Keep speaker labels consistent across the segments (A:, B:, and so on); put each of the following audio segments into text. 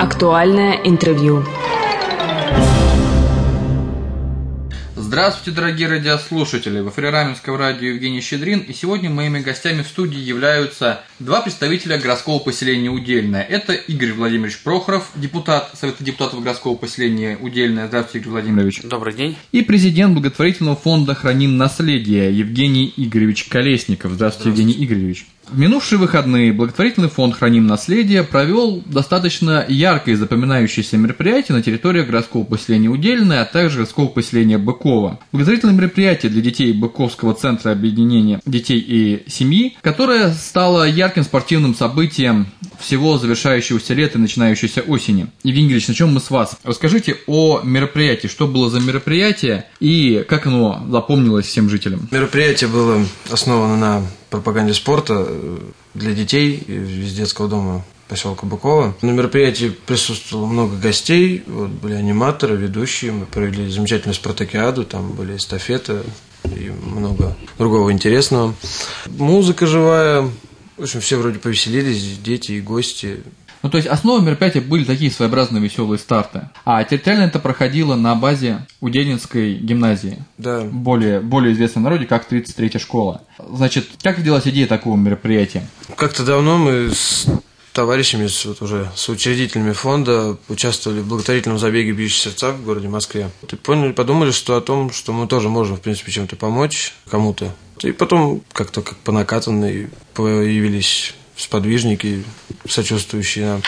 A: Актуальное интервью.
B: Здравствуйте, дорогие радиослушатели! В эфире Раменского радио Евгений Щедрин, и сегодня моими гостями в студии являются два представителя городского поселения Удельное. Это Игорь Владимирович Прохоров, депутат Совета депутатов городского поселения Удельное. Здравствуйте, Игорь Владимирович.
C: Добрый день.
B: И президент благотворительного фонда «Храним наследие» Евгений Игоревич Колесников. Здравствуйте, Евгений Игоревич. В минувшие выходные благотворительный фонд «Храним наследие» провел достаточно яркое и запоминающееся мероприятие на территории городского поселения Удельное, а также городского поселения Быково. Благотворительное мероприятие для детей Быковского центра объединения детей и семьи, которое стало ярким спортивным событием всего завершающегося лета и начинающейся осени. Евгений Игоревич, начнем мы с вас. Расскажите о мероприятии, что было за мероприятие и как оно запомнилось всем жителям.
C: Мероприятие было основано на пропаганде спорта для детей из детского дома поселка Быково. На мероприятии присутствовало много гостей, были аниматоры, ведущие, мы провели замечательную спартакиаду, там были эстафеты и много другого интересного. Музыка живая, в общем, все вроде повеселились, дети и гости.
B: Ну, то есть основой мероприятия были такие своеобразные веселые старты. А территориально это проходило на базе Удельнинской гимназии.
C: Да.
B: Более известной в народе как 33-я школа. Значит, как родилась идея такого мероприятия?
C: Как-то давно мы с товарищами, уже с учредителями фонда участвовали в благотворительном забеге «Бьющие сердца» в городе Москве. И подумали, что о том, что мы тоже можем, в принципе, чем-то помочь кому-то. И потом как-то как по накатанной появились сподвижники, сочувствующие нам,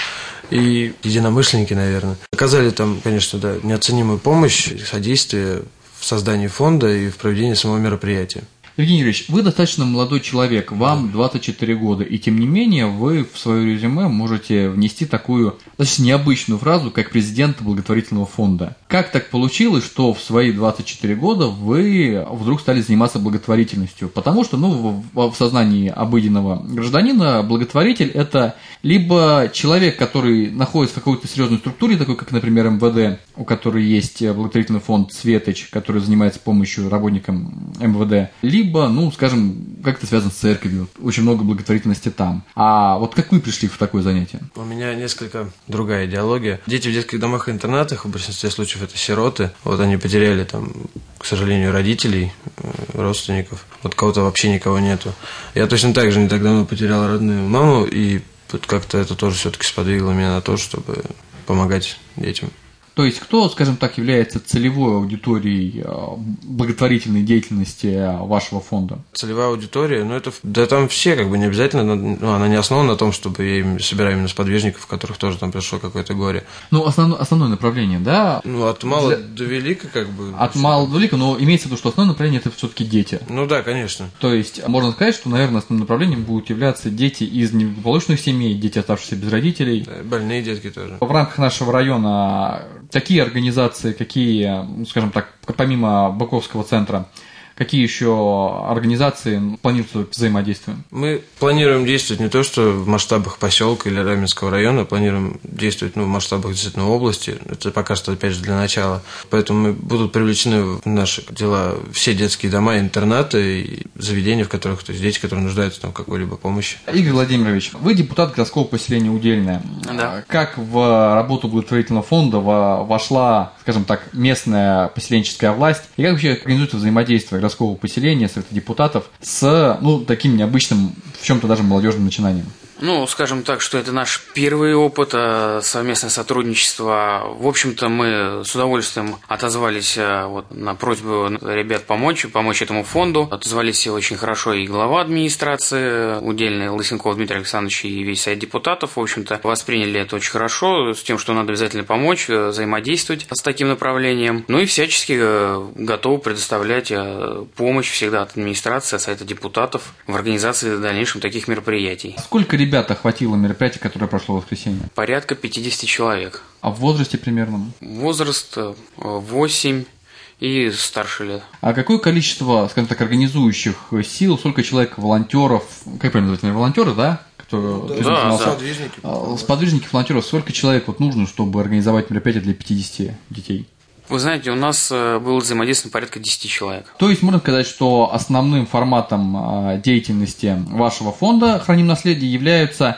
C: и единомышленники, наверное. Оказали там, конечно, да, неоценимую помощь, содействие в создании фонда и в проведении самого мероприятия.
B: Евгений Юрьевич, вы достаточно молодой человек, вам 24 года, и тем не менее вы в свое резюме можете внести такую достаточно необычную фразу, как президент благотворительного фонда. Как так получилось, что в свои 24 года вы вдруг стали заниматься благотворительностью? Потому что, в сознании обыденного гражданина благотворитель – это либо человек, который находится в какой-то серьезной структуре, такой как, например, МВД, у которой есть благотворительный фонд «Светоч», который занимается помощью работникам МВД, либо, скажем, как-то связан с церковью. Очень много благотворительности там. А вот как вы пришли в такое занятие?
C: У меня несколько другая идеология. Дети в детских домах и интернатах, в большинстве случаев это сироты. Они потеряли там, к сожалению, родителей, родственников. Кого-то вообще никого нету. Я точно так же не так давно потерял родную маму, и как-то это тоже все-таки сподвигло меня на то, чтобы помогать детям.
B: То есть, кто, скажем так, является целевой аудиторией благотворительной деятельности вашего фонда?
C: Целевая аудитория, там все, не обязательно, она не основана на том, чтобы я собираю именно сподвижников, в которых тоже там пришло какое-то горе.
B: Основное направление, да?
C: От мала до велика,
B: От мала до велика, но имеется в виду, что основное направление – это все-таки дети.
C: Да, конечно.
B: То есть, можно сказать, что, наверное, основным направлением будут являться дети из неблагополучных семей, дети, оставшиеся без родителей.
C: Да, больные детки тоже.
B: В рамках нашего района какие организации, скажем так, помимо Быковского центра, какие еще организации планируют взаимодействие? Мы
C: планируем действовать не то, что в масштабах поселка или Раменского района, планируем действовать в масштабах действительно области. Это пока что, опять же, для начала. Поэтому будут привлечены в наши дела все детские дома, интернаты и заведения, в которых, то есть дети, которые нуждаются в какой-либо помощи.
B: Игорь Владимирович, вы депутат городского поселения Удельное.
C: Да.
B: Как в работу благотворительного фонда вошла, скажем так, местная поселенческая власть? И как вообще организуется взаимодействие городского поселения, совета депутатов с таким необычным, в чем-то даже молодежным начинанием?
D: Скажем так, что это наш первый опыт, совместное сотрудничество. В общем-то, мы с удовольствием отозвались на просьбу ребят помочь этому фонду. Отозвались все очень хорошо и глава администрации Удельной Лысенков Дмитрий Александрович и весь совет депутатов. В общем-то, восприняли это очень хорошо, с тем, что надо обязательно помочь, взаимодействовать с таким направлением. И всячески готовы предоставлять помощь всегда от администрации, от совета депутатов в организации в дальнейшем таких мероприятий.
B: Сколько ребят охватило мероприятие, которое прошло в воскресенье?
D: Порядка 50 человек.
B: А в возрасте примерно?
D: Возраст 8 и старше лет.
B: А какое количество, скажем так, организующих сил, сколько человек волонтеров, как правильно называть, волонтеры, да? Сподвижники, волонтеров, сколько человек нужно, чтобы организовать мероприятие для 50 детей?
D: Вы знаете, у нас было взаимодействие порядка 10 человек.
B: То есть можно сказать, что основным форматом деятельности вашего фонда «Храним наследие» являются в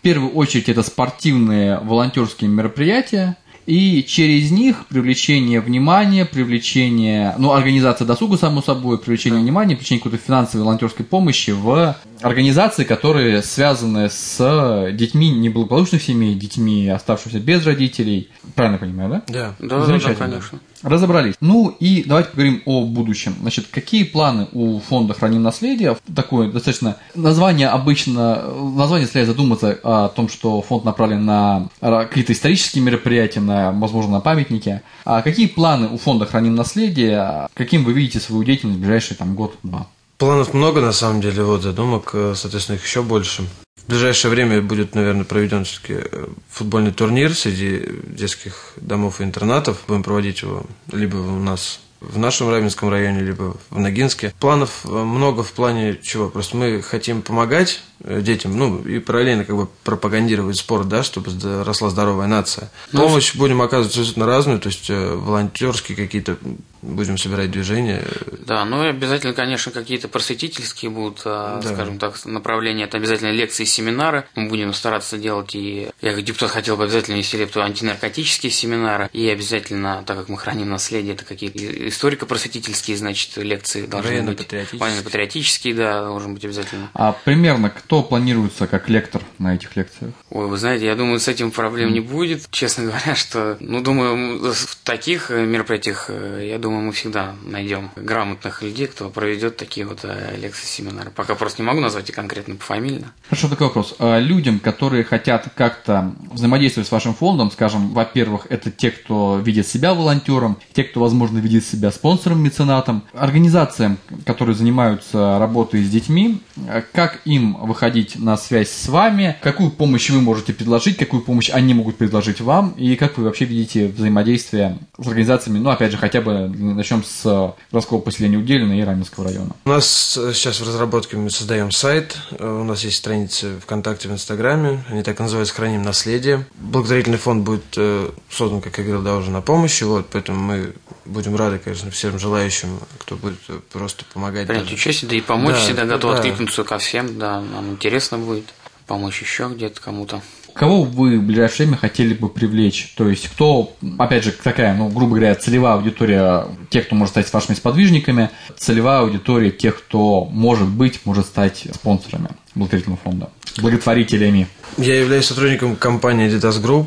B: первую очередь это спортивные волонтерские мероприятия, и через них привлечение внимания, привлечение, организация досуга, само собой, привлечение внимания, привлечение какой-то финансовой волонтерской помощи в организации, которые связаны с детьми неблагополучных семей, детьми, оставшимися без родителей. Правильно понимаю, да?
C: Да.
B: Замечательно.
D: Да, конечно.
B: Разобрались. И давайте поговорим о будущем. Значит, какие планы у фонда «Храним наследие»? Такое достаточно название заставляет задуматься о том, что фонд направлен на какие-то исторические мероприятия, возможно, на памятники. А какие планы у фонда «Храним наследие»? Каким вы видите свою деятельность в ближайший год-два?
C: Планов много, на самом деле, задумок, соответственно, их еще больше. В ближайшее время будет, наверное, проведен все-таки футбольный турнир среди детских домов и интернатов. Будем проводить его либо у нас в нашем Раменском районе, либо в Ногинске. Планов много в плане чего? Просто мы хотим помогать детям, и параллельно пропагандировать спорт, да, чтобы росла здоровая нация. Помощь будем оказывать абсолютно разную, то есть волонтерские какие-то будем собирать движения.
D: Да, и обязательно, конечно, какие-то просветительские будут, скажем так, направления. Это обязательно лекции и семинары. Мы будем стараться делать, и я как депутат хотел бы обязательно вести антинаркотические семинары, и обязательно, так как мы храним наследие, это какие-то историко-просветительские, лекции должны быть. Военно-патриотические, да, должен быть обязательно.
B: А примерно кто планируется как лектор на этих лекциях?
D: Ой, вы знаете, я думаю, с этим проблем не будет. Честно говоря, что, думаю, в таких мероприятиях, я думаю, мы всегда найдем грамотных людей, кто проведет такие лекции, семинары. Пока просто не могу назвать их конкретно пофамильно.
B: Хорошо, такой вопрос. Людям, которые хотят как-то взаимодействовать с вашим фондом, скажем, во-первых, это те, кто видит себя волонтером, те, кто, возможно, видит себя спонсором, меценатом, организациям, которые занимаются работой с детьми, как им выходить на связь с вами, какую помощь вы можете предложить, какую помощь они могут предложить вам, и как вы вообще видите взаимодействие с организациями, опять же, хотя бы начнем с городского поселения Уделина и Раменского района.
C: У нас сейчас в разработке мы создаем сайт, у нас есть страницы ВКонтакте, в Инстаграме, они так и называются «Храним наследие». Благотворительный фонд будет создан, как я говорил, уже на помощи, поэтому мы будем рады, конечно, всем желающим, кто будет просто помогать.
D: Принять участие, да и помочь, всегда готов откликнуться ко всем, да, нам интересно будет помочь еще где-то кому-то.
B: Кого вы в ближайшее время хотели бы привлечь? То есть, кто, опять же, такая, грубо говоря, целевая аудитория тех, кто может стать вашими сподвижниками, целевая аудитория тех, кто, может стать спонсорами благотворительного фонда, благотворителями.
C: Я являюсь сотрудником компании Adidas Group,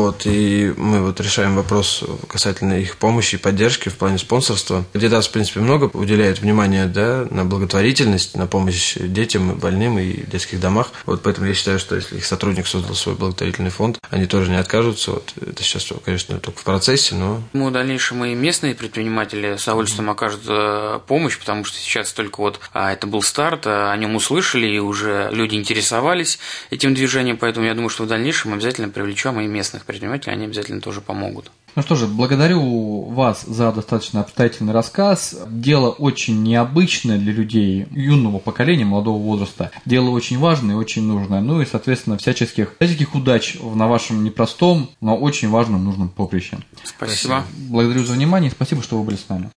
C: и мы решаем вопрос касательно их помощи и поддержки в плане спонсорства. Adidas, в принципе, много уделяет внимания, на благотворительность, на помощь детям, больным и детских домах. Поэтому я считаю, что если их сотрудник создал свой благотворительный фонд, они тоже не откажутся. Это сейчас, конечно, только в процессе, но...
D: В дальнейшем и местные предприниматели с удовольствием окажут помощь, потому что сейчас только это был старт, о нем услышали, и уже люди интересовались этим движением. Поэтому я думаю, что в дальнейшем обязательно привлечем и местных предпринимателей, они обязательно тоже помогут.
B: Что же, благодарю вас за достаточно обстоятельный рассказ. Дело очень необычное для людей юного поколения, молодого возраста. Дело очень важное и очень нужное. И, соответственно, всяческих удач на вашем непростом, но очень важном, нужном поприще.
D: Спасибо.
B: Благодарю за внимание и спасибо, что вы были с нами.